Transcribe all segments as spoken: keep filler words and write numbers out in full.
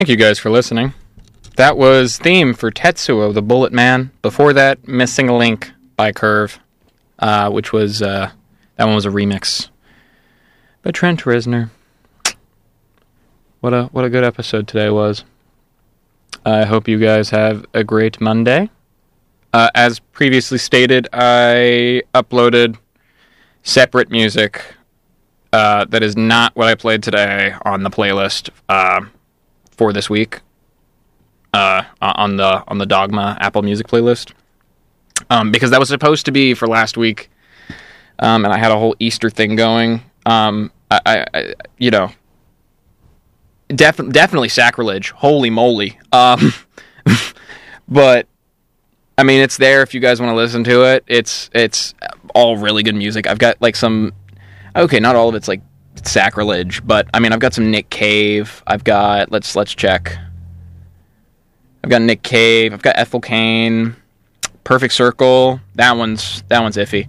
Thank you guys for listening. That was theme for Tetsuo, the Bullet Man. Before that, Missing a Link by Curve, uh, which was, uh, that one was a remix by Trent Reznor. What a, what a good episode today was. I hope you guys have a great Monday. Uh, as previously stated, I uploaded separate music uh, that is not what I played today on the playlist, uh, for this week, uh, on the on the Dogma Apple Music playlist, um, because that was supposed to be for last week, um, and I had a whole Easter thing going. Um, I, I, I you know, def- definitely sacrilege. Holy moly! Um, but I mean, it's there if you guys want to listen to it. It's it's all really good music. I've got like some, okay, not all of it's like sacrilege, but I mean, I've got some Nick Cave. I've got let's let's check. I've got Nick Cave. I've got Ethel Cain. Perfect Circle. That one's that one's iffy.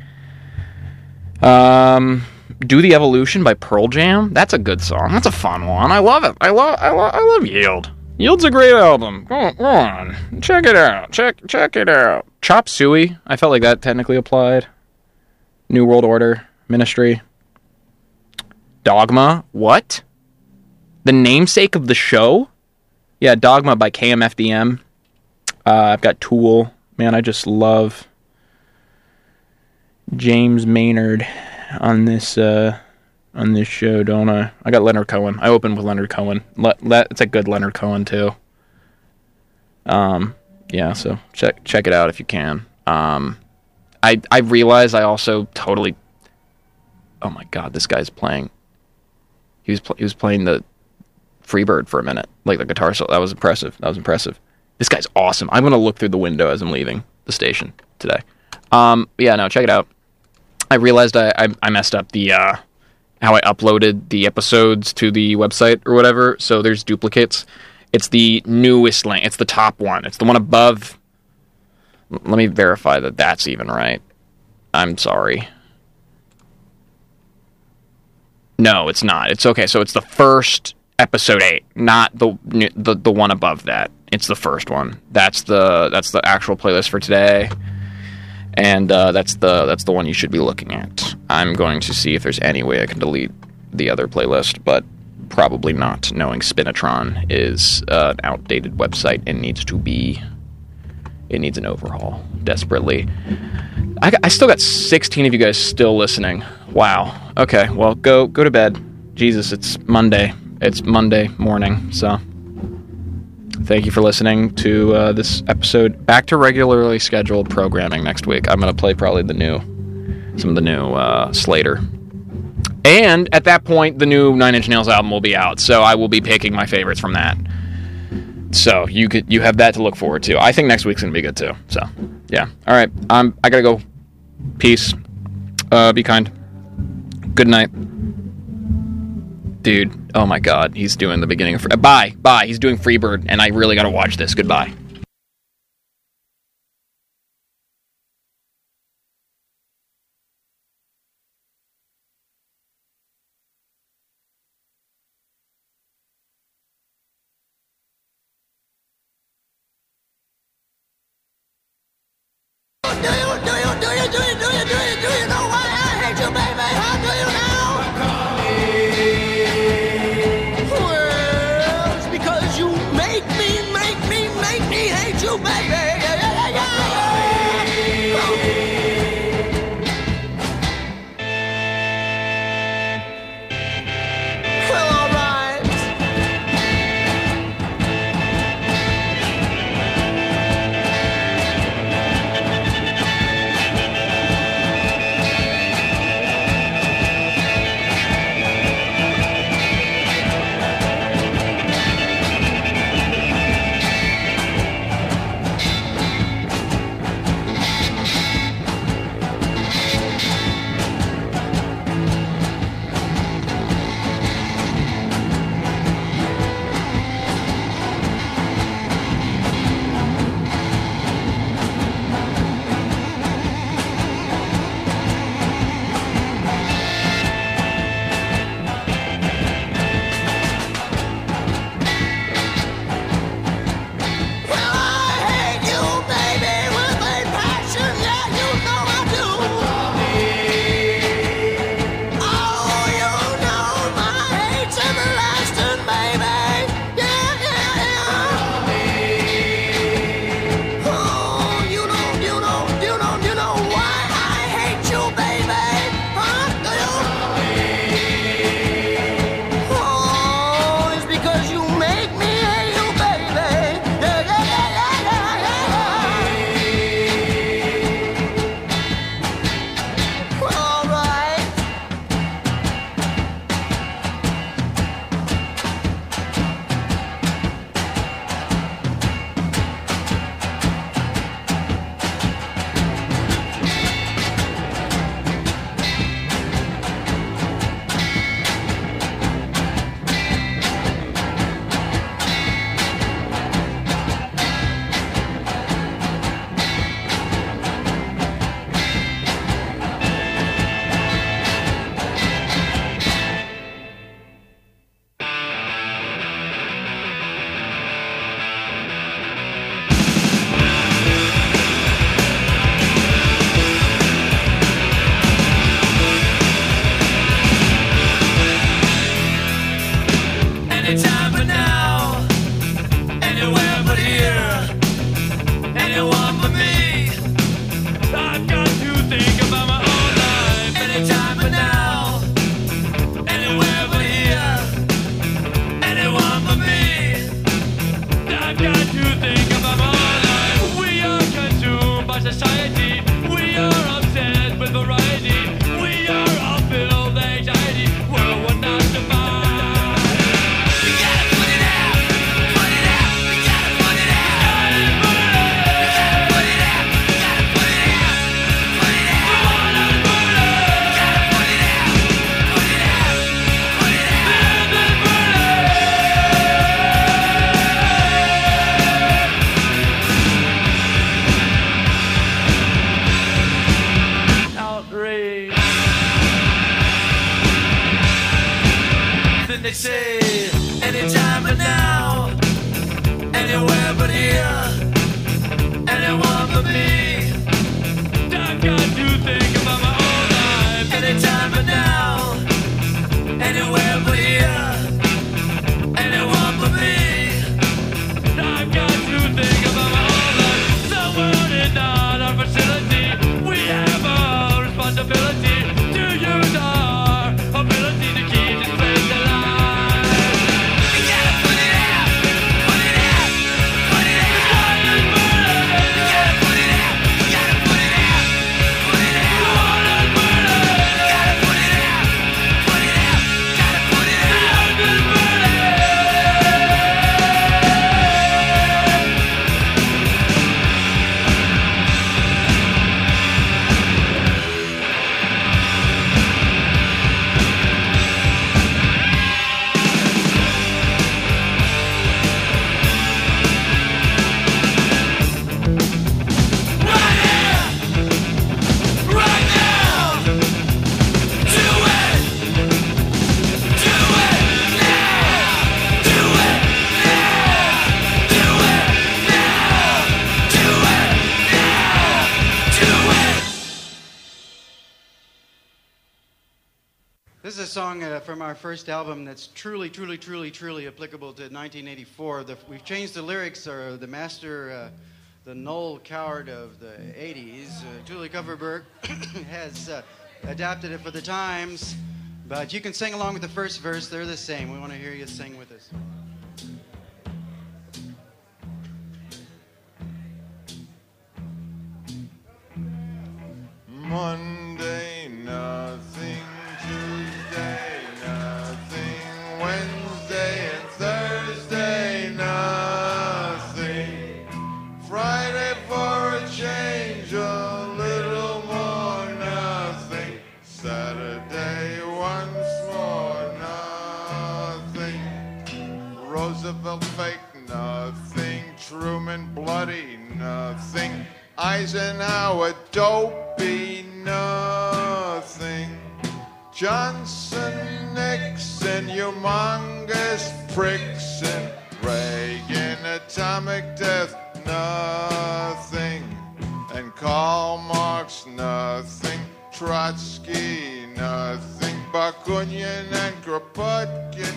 Um, Do the Evolution by Pearl Jam. That's a good song. That's a fun one. I love it. I love I love I love Yield. Yield's a great album. Go on, go on. Check it out. Check check it out. Chop Suey. I felt like that technically applied. New World Order. Ministry. Dogma? What? The namesake of the show? Yeah, Dogma by K M F D M. Uh, I've got Tool. Man, I just love James Maynard on this uh, on this show, don't I? I got Leonard Cohen. I opened with Leonard Cohen. Le- Le- it's a good Leonard Cohen too. Um, yeah, so check check it out if you can. Um, I I realized I also totally. Oh my God, this guy's playing. He was pl- he was playing the Freebird for a minute, like the guitar solo. That was impressive. That was impressive. This guy's awesome. I'm gonna look through the window as I'm leaving the station today. Um, yeah, no, check it out. I realized I I, I messed up the uh, how I uploaded the episodes to the website or whatever. So there's duplicates. It's the newest link. It's the top one. It's the one above. Let me verify that that's even right. I'm sorry. No, it's not. It's okay. So it's the first episode eight, not the the the one above that. It's the first one. That's the that's the actual playlist for today, and uh, that's the that's the one you should be looking at. I'm going to see if there's any way I can delete the other playlist, but probably not. Knowing Spinatron is uh, an outdated website and needs to be it needs an overhaul desperately. I, got, I still got sixteen of you guys still listening. Wow. Okay, well, go go to bed. Jesus, it's Monday. It's Monday morning, so thank you for listening to uh, this episode. Back to regularly scheduled programming next week. I'm going to play probably the new, some of the new uh, Slater. And at that point, the new Nine Inch Nails album will be out, so I will be picking my favorites from that. So you could you have that to look forward to. I think next week's going to be good, too. So, yeah. All right, um, I got to go. Peace. Uh, be kind. Good night. Dude, oh my God, he's doing the beginning of... Free- bye, bye, he's doing Freebird, and I really gotta watch this. Goodbye. Do you, do you, do you, do you, do you, do you, do you, do you know why I hate you, baby? How do you know? Well, it's because you make me, make me, make me hate you, baby. Yeah, yeah, yeah, yeah. Well, all right. anywhere but here. Anyone but me. I've got to think about my own life. Anytime but now. Anywhere but here. Anyone but me. I've got to think about my own life. The world is not our facility. We have a responsibility to use our ability to keep this place alive. You gotta put it out, put it out, put it out. You gotta put it out, you gotta put it out, put it out. You gotta put it out, put it out, gotta put it out. Right here, right now, do it, do it now, do it now, do it now, do it now, do it. This is a song uh, from our first album that's truly, truly, truly, truly applicable to nineteen eighty-four. The, we've changed the lyrics, or the master, uh, the Noel Coward of the eighties, uh, Julie Coverberg, has uh, adapted it for the times. But you can sing along with the first verse. They're the same. We want to hear you sing with us. Monday, nothing. Tuesday, nothing. Wednesday and Thursday, nothing. Friday for a change, a little more, nothing. Saturday, once more, nothing. Roosevelt fake, nothing. Truman bloody, nothing. Eisenhower dopey, nothing. Johnson, Nixon, humongous pricks, and Reagan, atomic death, nothing. And Karl Marx, nothing. Trotsky, nothing. Bakunin and Kropotkin,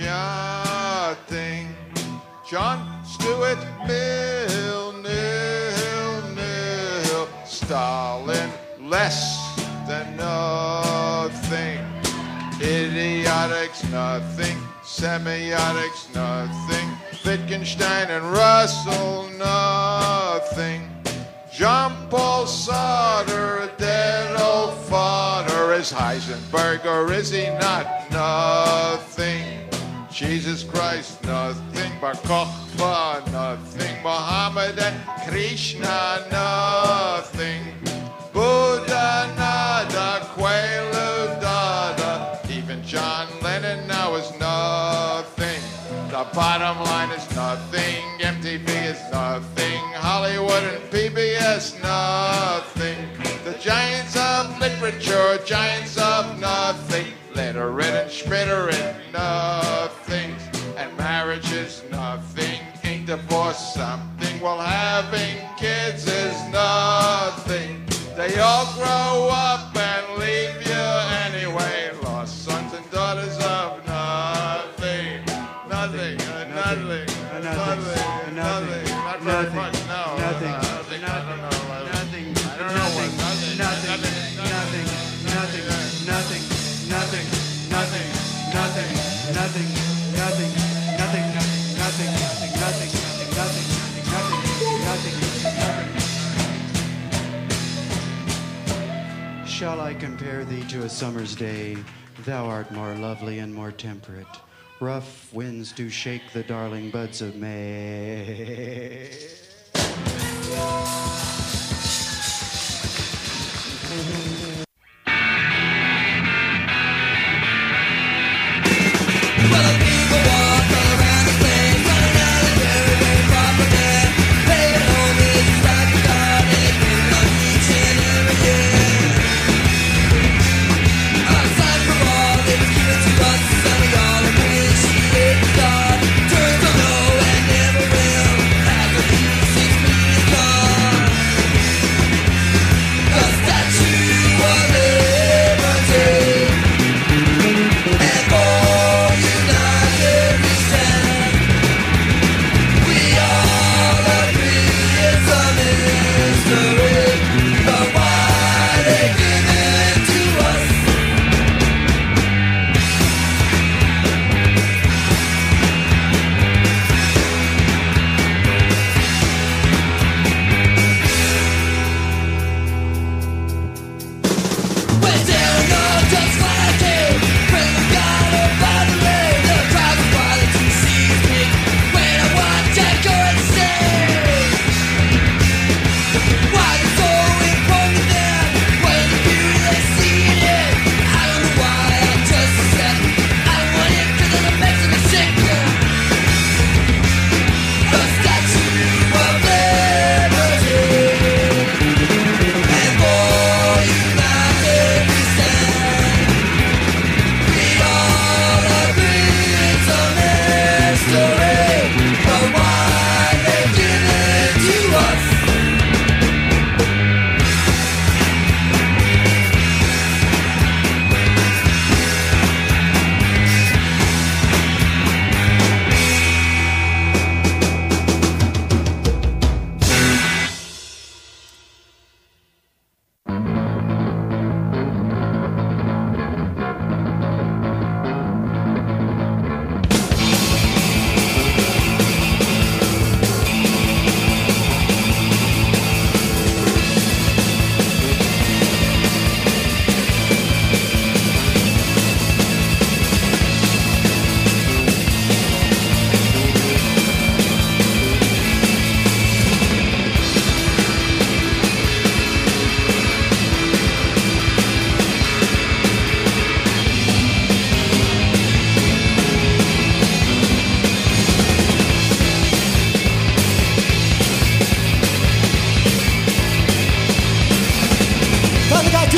nothing. John Stuart Mill, nil, nil. Stalin, less than nothing. Idiotics, nothing. Semiotics, nothing. Wittgenstein and Russell, nothing. Jean-Paul Sartre, a dead old fodder. Is Heisenberg or is he not? Nothing. Jesus Christ, nothing. Bar Kokhba, nothing. Muhammad and Krishna, nothing. Buddha, nada. Quaalude, dada. Even John Lennon now is nothing. The bottom line is nothing. M T V is nothing. Hollywood and P B S, nothing. The giants of literature, giants of nothing. Literate and schmittering, nothing. And marriage is nothing. Ain't divorce something? Well, having kids is nothing. They all grow up and leave you anyway. Lost sons and daughters of nothing. Nothing, uh, nothing, uh, nothing, nothing, not very much, no. Nothing, Nothing, I don't know. nothing, I don't know what, nothing, nothing, nothing, nothing, nothing, nothing, nothing, nothing, nothing, nothing, nothing, nothing, nothing, nothing, nothing, nothing, nothing, nothing. Shall I compare thee to a summer's day? Thou art more lovely and more temperate. Rough winds do shake the darling buds of May. Turns to low and never will.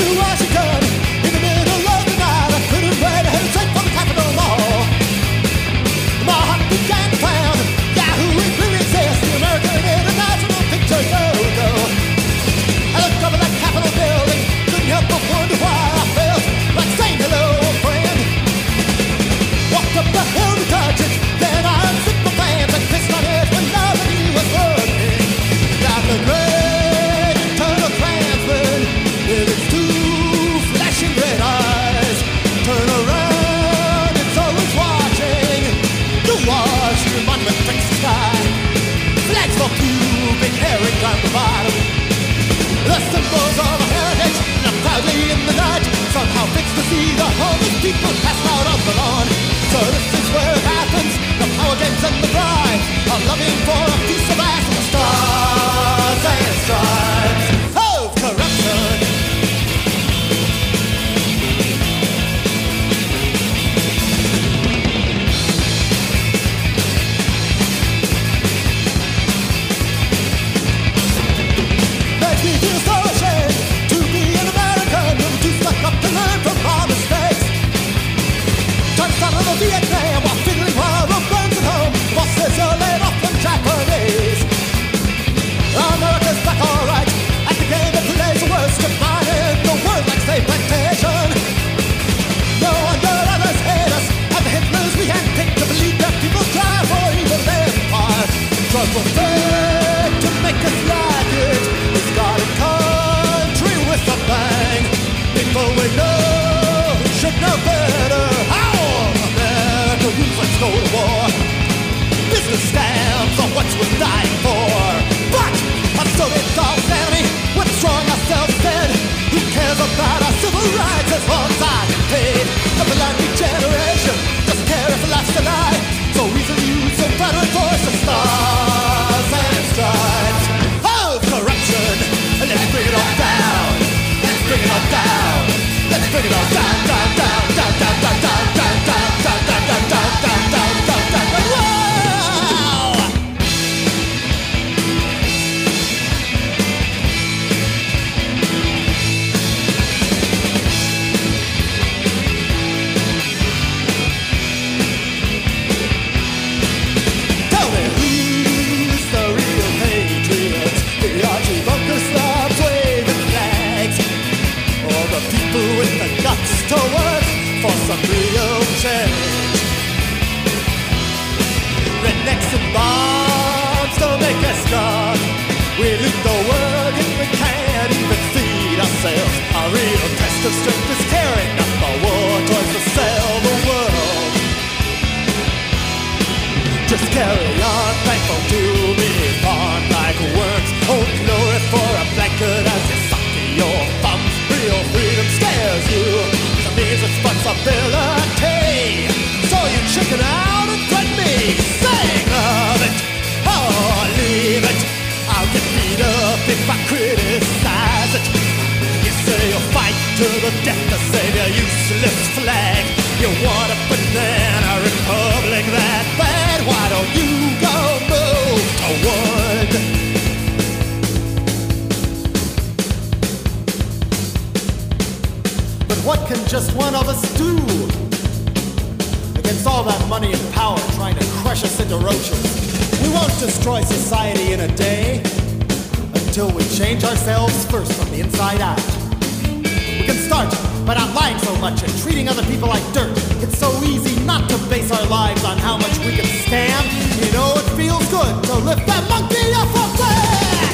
Washington in the middle of the night. I couldn't wait to head straight for the Capitol Mall. My heart began to pound. Yeah, who it really exists? The American International Picture Logo. I looked over that Capitol building, couldn't help but wonder why I felt like saying hello, old friend. Walked up the hill to touch it, then I unzipped my pants and kissed my head when nobody was looking. Like a great eternal Klansman with its two flashing red eyes. Turn around, it's always watching. The Washington Monument breaks the sky. Flags for Cuban herring down the bottom. The symbols of our heritage, and proudly in the night, somehow fixed to see the homeless people passed out on the lawn. So this is where it happens, the power games and the bribes are loving for a piece of ass and the stars and stripes of corruption. Makes me feel so ashamed to be an American and too stuck up to learn from our mistakes. Trying to start on the Vietnam while fiddling while the burns at home. Boss says you're laid off from Japanese. America's back alright at the game that plays the worst combined in the world like state plantation. No wonder others hate us and the Hitlers we handpicked to believe that people cry for evil empire. Drugs were fake to make us like it. It's got a country with a bang. People we know should know better. How America rules, let's go to war. Business scams are what's worth dying for. But I'm still it's our enemy. We're destroying ourselves dead. Who cares about our civil rights as long as I get paid? A blind generation doesn't care if it lasts a lie. So easily use and try to enforce the stars and stripes of corruption. Let's bring it all down. Let's bring it all down. Let's bring it all down, down, down, down, down, down, down, down, down, down, down, down, down, down, down, down, down. Wow! Tell me who's the real patriots? The Archie Bunker slobs waving flags, or the people with the guts to work for some real change? Rednecks and bombs don't make us strong. We loot the world and we can't even feed ourselves. Our real test of strength is tearing up our war toys to sell the world. Just carry on, thankful to be born like worms. Old glory for a blanket as you suck to your thumbs. Real freedom scares you, it means responsibility. So you chicken out and threaten me, saying love it or leave it. I'll get beat up if I criticize it. You say you'll fight to the death to save your useless flag. You want a banana republic that bad? Why don't you go move to wood? But what can just one of us do against all that money and power trying to crush us into roaches? We won't destroy society in a day until we change ourselves first from the inside out. We can start by not lying so much and treating other people like dirt. It's so easy not to base our lives on how much we can scam. You know it feels good to lift that monkey off our back.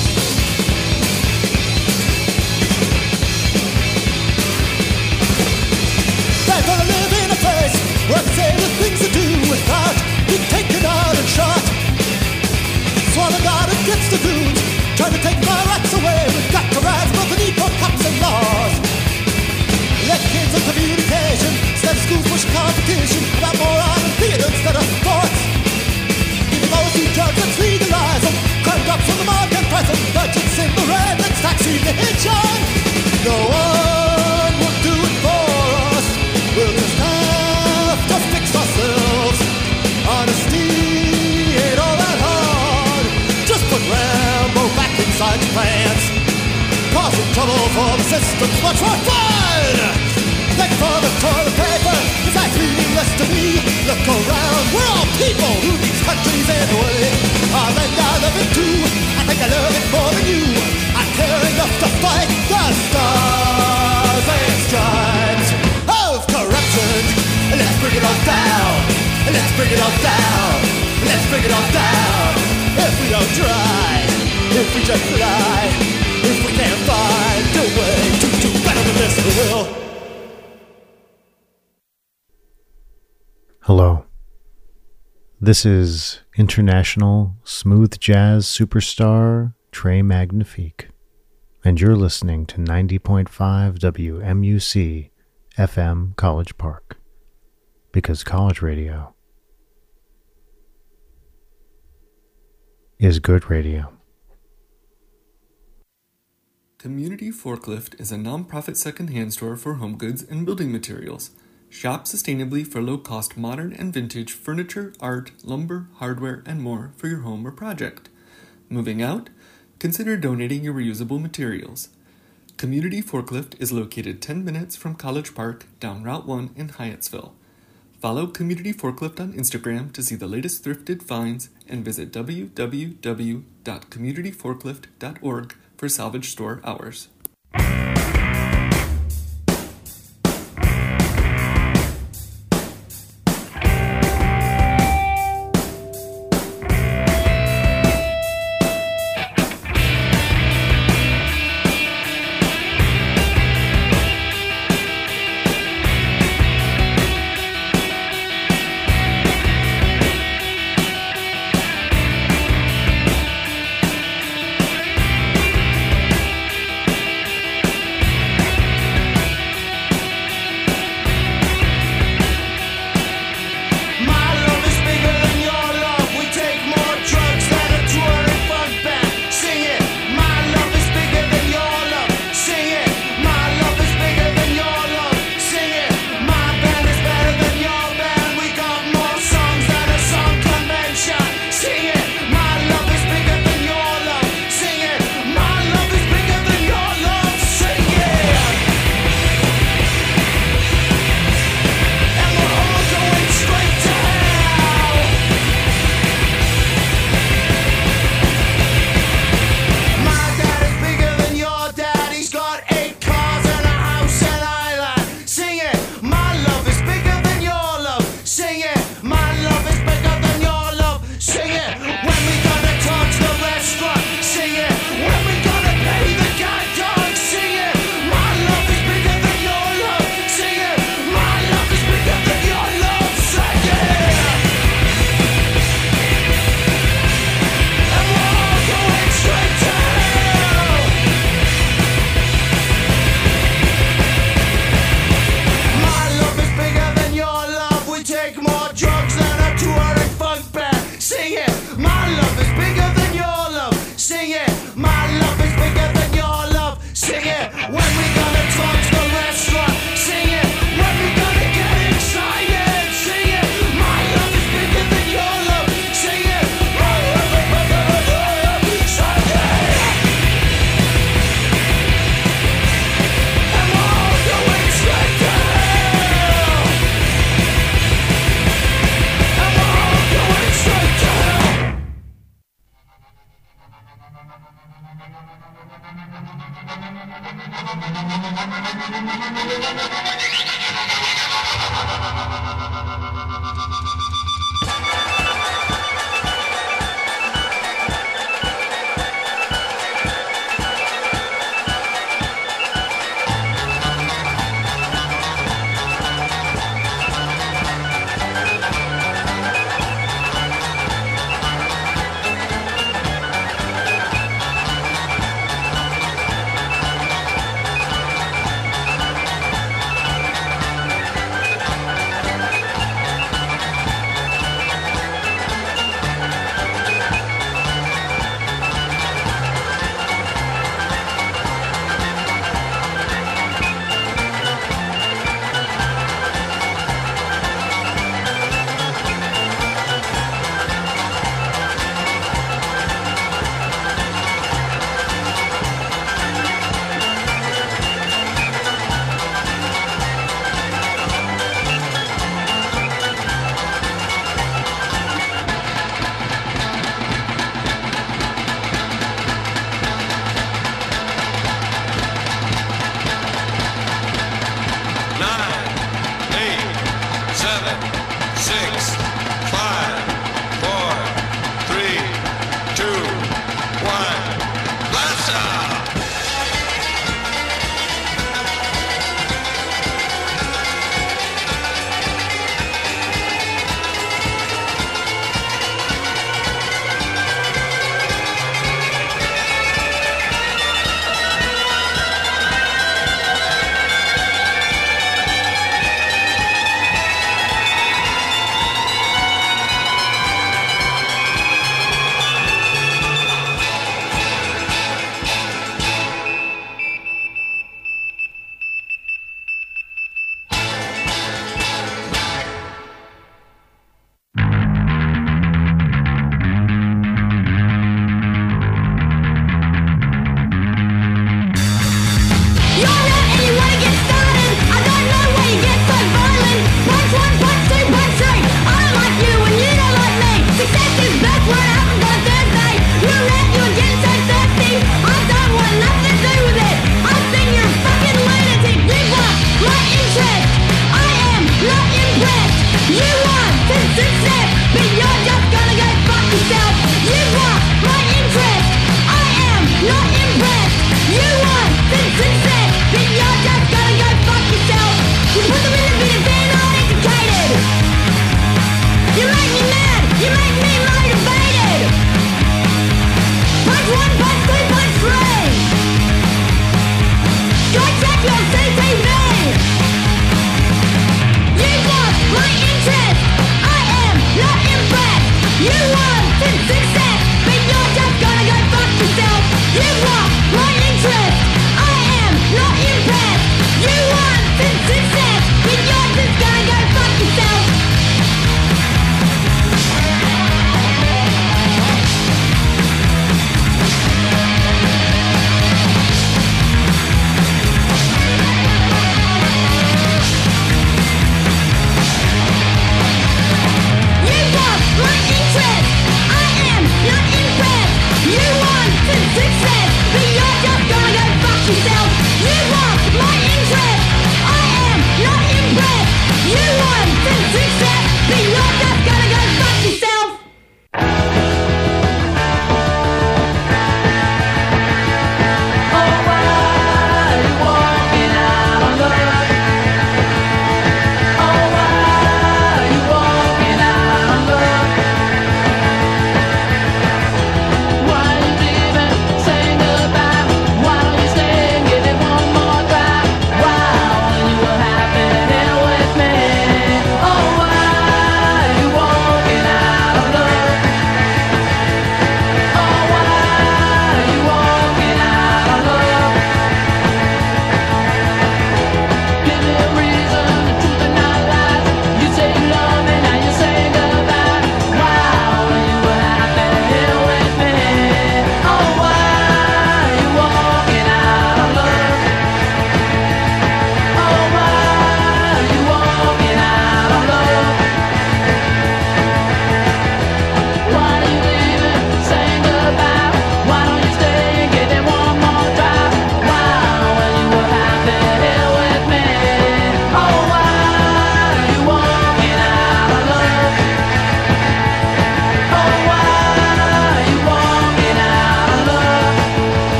They're gonna live in a place where they say the things to do without being taken out and shot. Sworn to God against the goons trying to take my rights away. We've got to rise above the need for cops and laws. Let kids on communication instead of schools push competition about moron and theater instead of sports. Even those who drugs, let's legalize them. Crime drops from the market present. Budgets in the red, let's tax religion. No one will do it for us. We'll just have to fix ourselves. Honesty ain't all that hard. Just put Rambo back inside your pants. Causing trouble trouble for the system's much more fun. Thank you for the toilet paper, it's like meaningless to me. Look around, we're all people who these countries anyway. I think I love it too, I think I love it more than you. I care enough to fight the stars and stripes of corruption. Let's bring it all down, let's bring it all down, let's bring it all down. If we don't try, if we just fly, if we can't find a way to do better than this, we will. Hello. This is international smooth jazz superstar Trey Magnifique, and you're listening to ninety point five W M U C F M College Park, because college radio is good radio. Community Forklift is a non-profit second-hand store for home goods and building materials. Shop sustainably for low-cost modern and vintage furniture, art, lumber, hardware, and more for your home or project. Moving out? Consider donating your reusable materials. Community Forklift is located ten minutes from College Park down Route one in Hyattsville. Follow Community Forklift on Instagram to see the latest thrifted finds and visit w w w dot community forklift dot org for salvage store hours. You want my interest, I am not impressed. You want this success, then you're just gonna go fuck yourself. You put them in the bin and they're not educated. You make me mad, you make me motivated. Punch one, punch two, punch three. Go check your C T V. You want my interest, I am not impressed. You want this success, but you're just gonna go fuck yourself. You want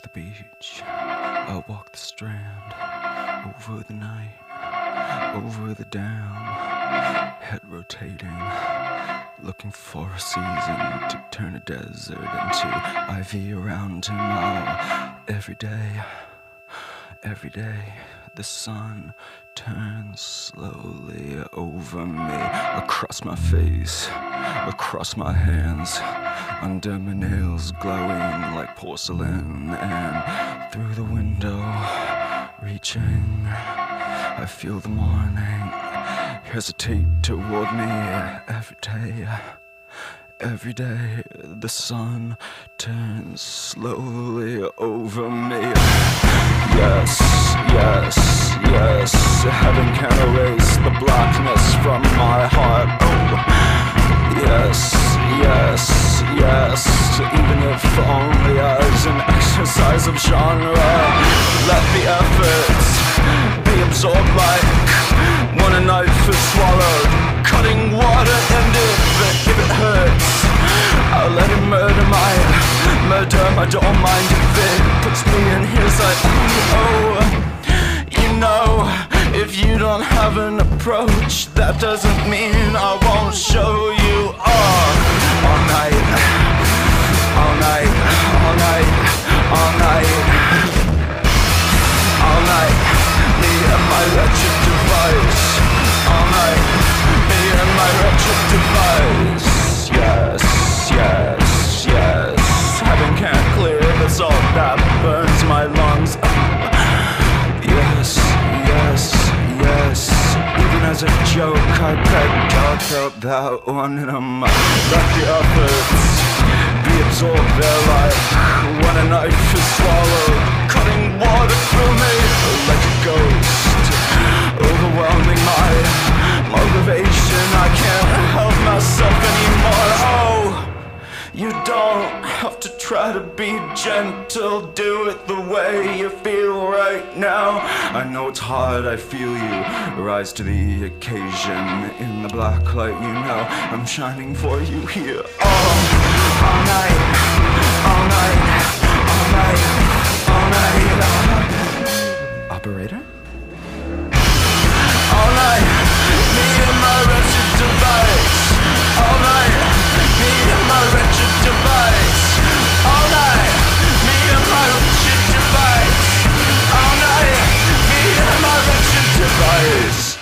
the beach, I'll walk the strand, over the night, over the down, head rotating, looking for a season to turn a desert into ivy around him. Oh, every day, every day, the sun turns slowly over me, across my face, across my hands, under my nails glowing like porcelain, and through the window, reaching, I feel the morning hesitate toward me. Every day, every day, the sun turns slowly over me. Yes, yes, yes, heaven can erase the blackness from my heart. Oh, yes, yes, yes, even if only as an exercise of genre. Let the efforts be absorbed like when a knife is swallowed, cutting water, and if, if it hurts, I'll let him murder my, murder, I don't mind if it puts me in his eye. Oh, you know, if you don't have an approach, that doesn't mean I won't show you all, all night, all night, all night, all night, all night, me and my wretched device, all night, me and my wretched device. Yes, yes, yes, heaven can't clear the salt that burns my lungs. Yes, yes, yes, even as a joke I begged God felt that one in a month. Let the efforts be absorbed there like when a knife is swallowed, cutting water through me like a ghost, overwhelming my motivation. I can't help myself anymore. Oh, you don't have to try to be gentle, do it the way you feel right now. I know it's hard, I feel you rise to the occasion. In the black light, you know I'm shining for you here. All, all night, all night, all night, all night, all night. Operator? All night, me and my wretched device. All night, me and my wretched device. All night, me and my wretched device. All night, me and my wretched device.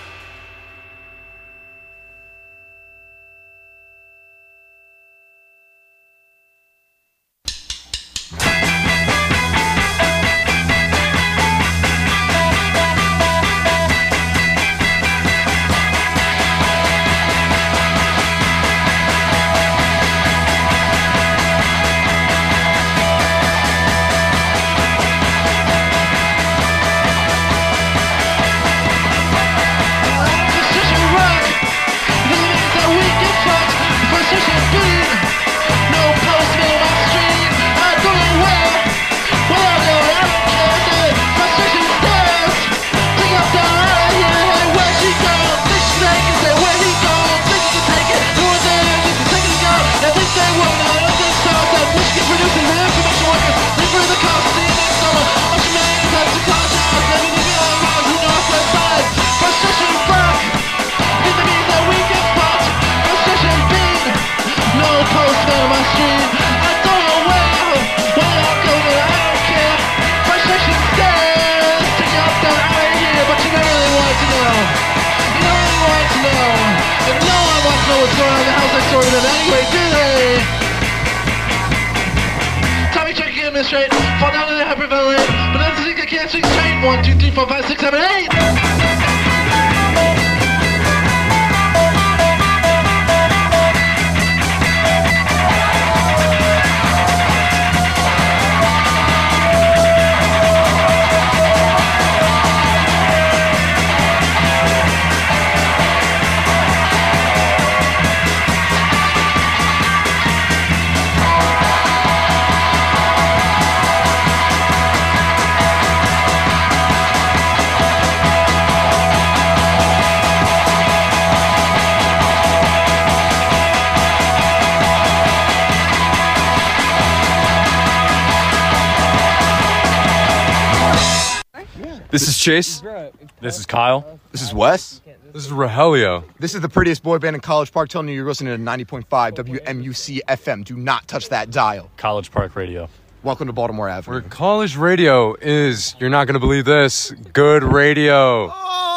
Fall down to the hyperventilate, but that's the thing I can't sing straight. One, two, three, four, five, six, seven, eight. This is Chase. This is Kyle. This is Wes. This is Rogelio. This is the prettiest boy band in College Park telling you you're listening to ninety point five W M U C F M. Do not touch that dial. College Park Radio. Welcome to Baltimore Avenue. Where college radio is, you're not going to believe this, good radio.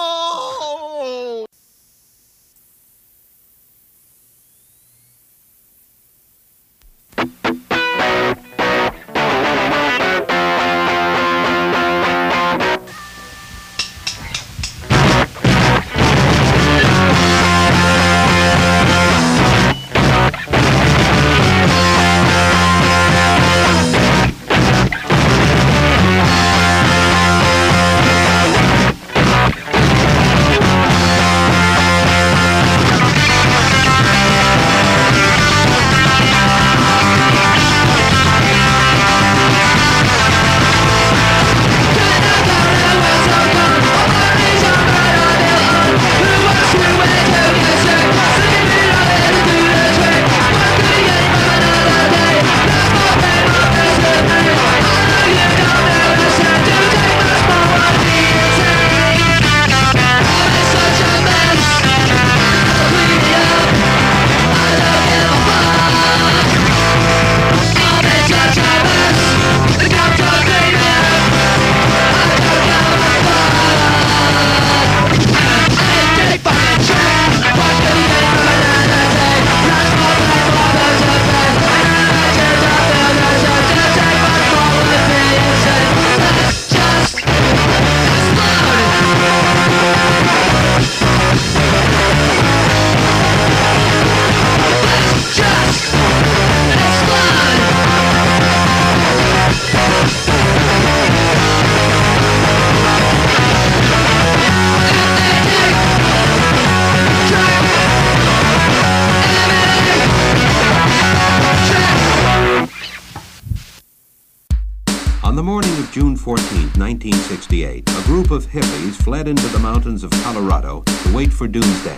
June fourteenth, nineteen sixty-eight, a group of hippies fled into the mountains of Colorado to wait for doomsday.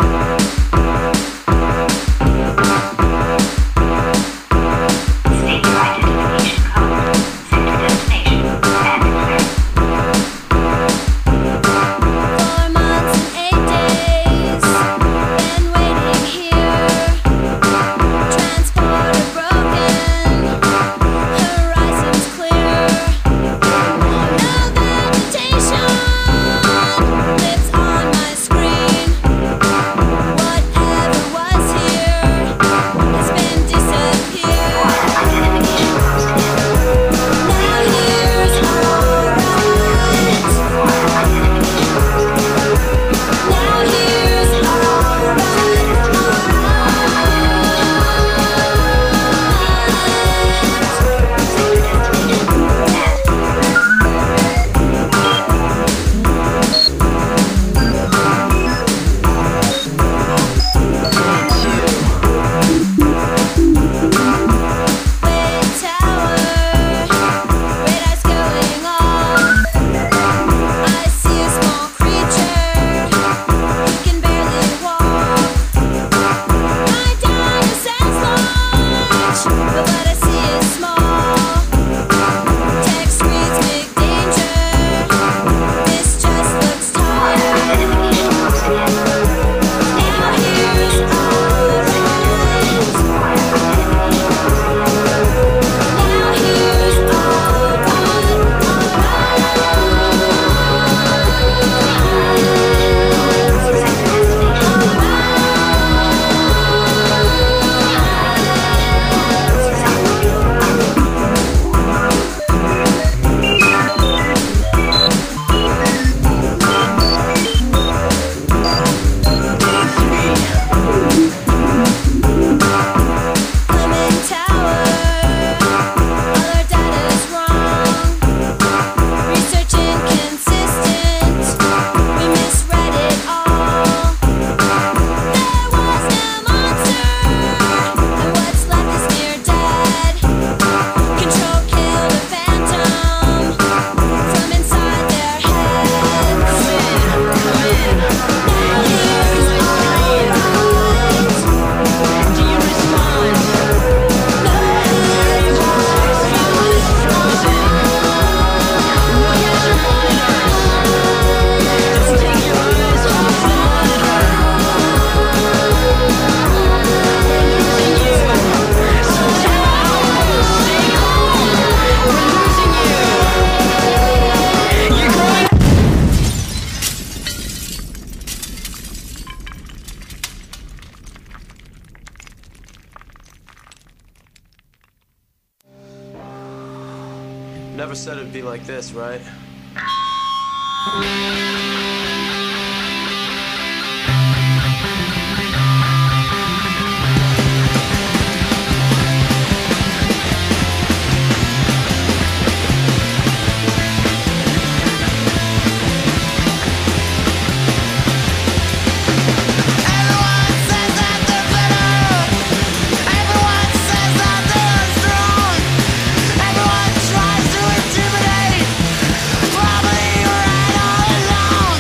Lives on my screen. Whatever Never said it'd be like this, right? Everyone tries to intimidate, probably right all along.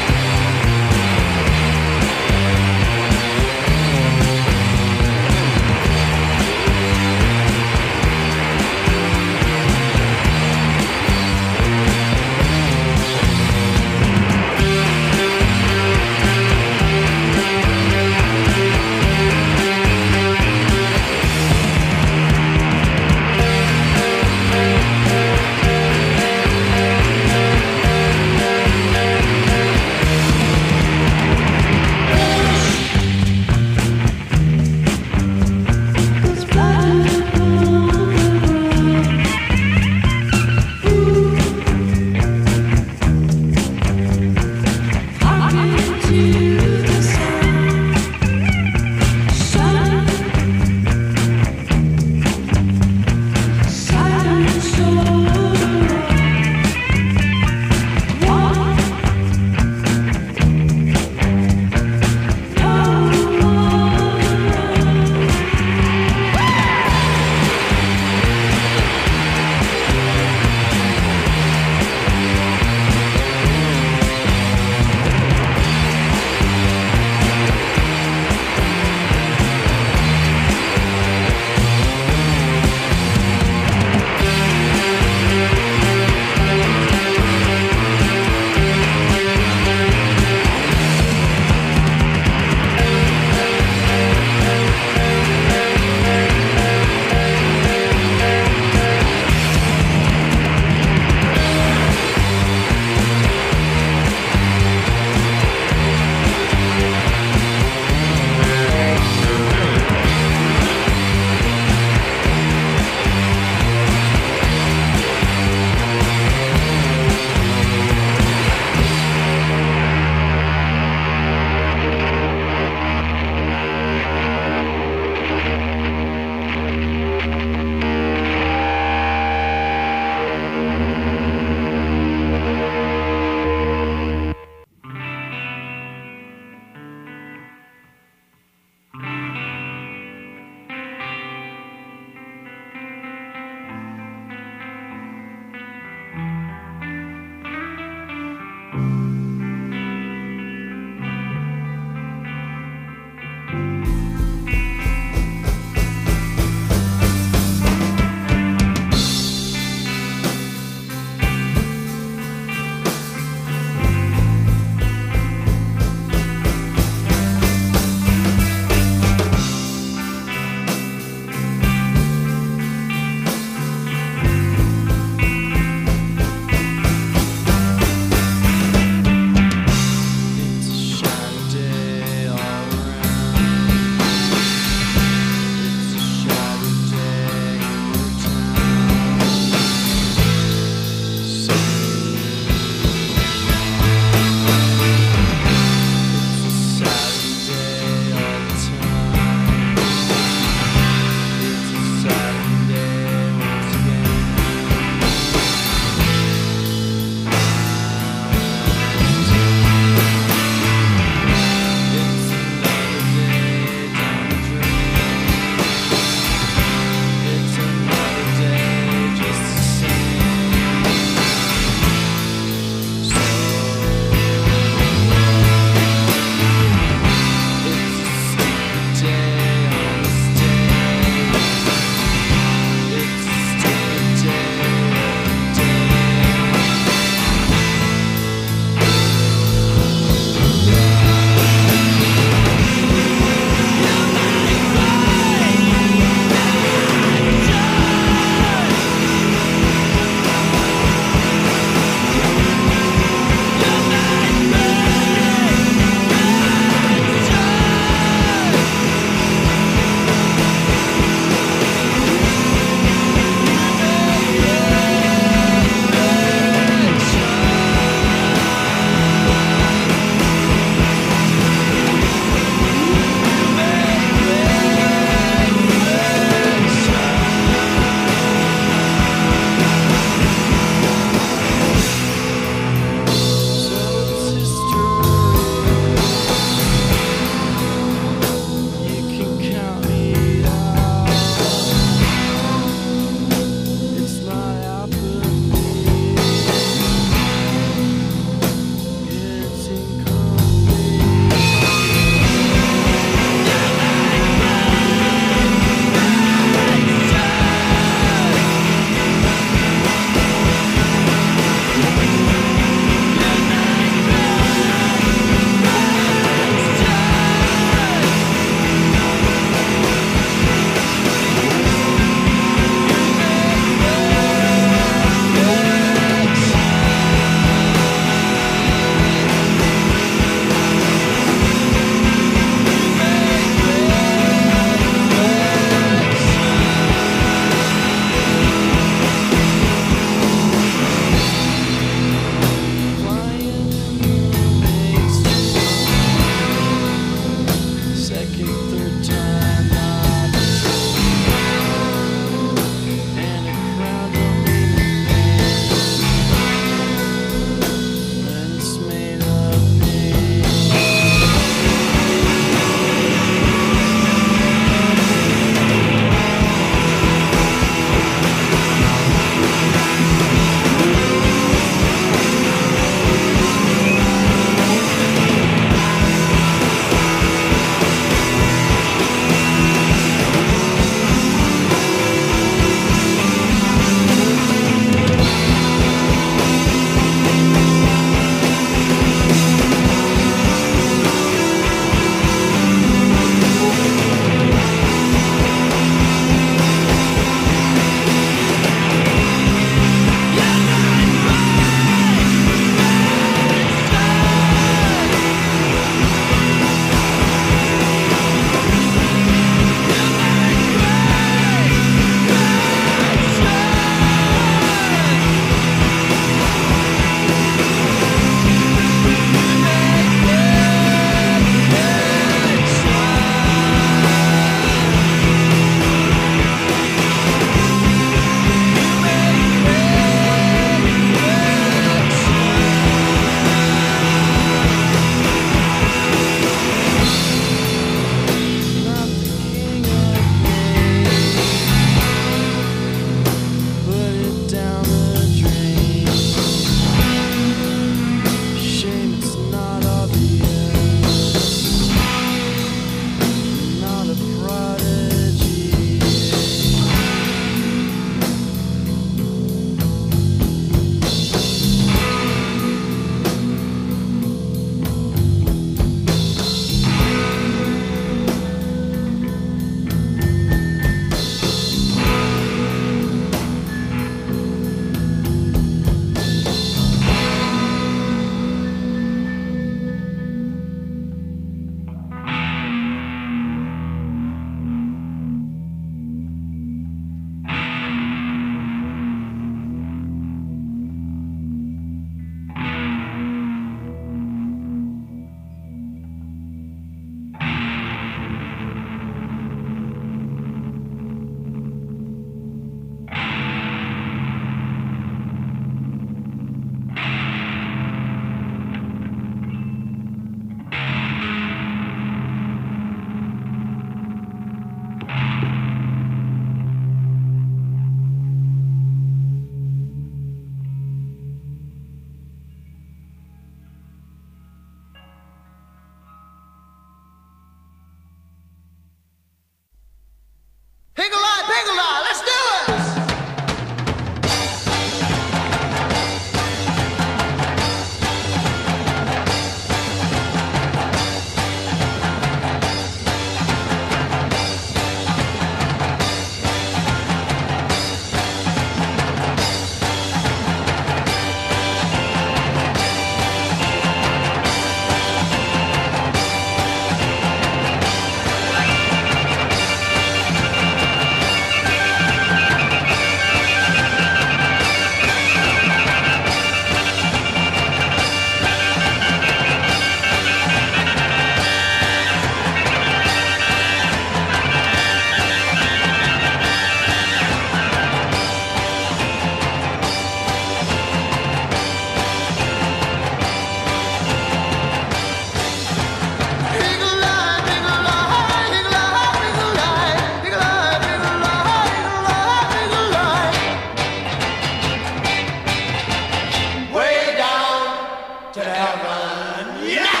to heaven. Yeah!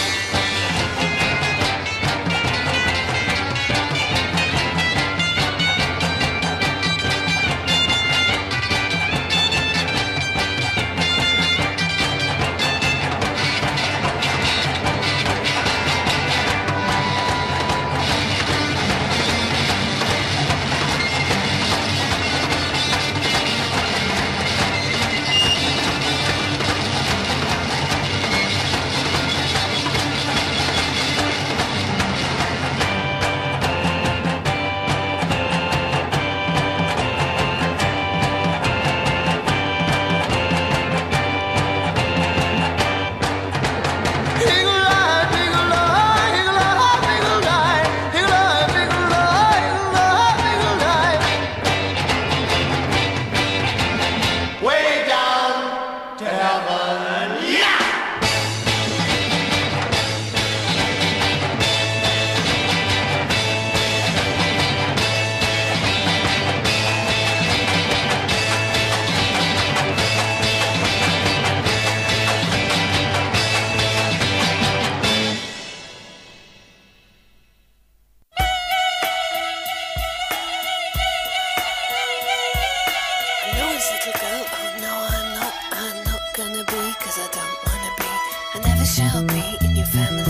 Way down to heaven. Yeah! I was a little girl, oh no I'm not, I'm not gonna be, cause I don't wanna be, I never shall be in your family.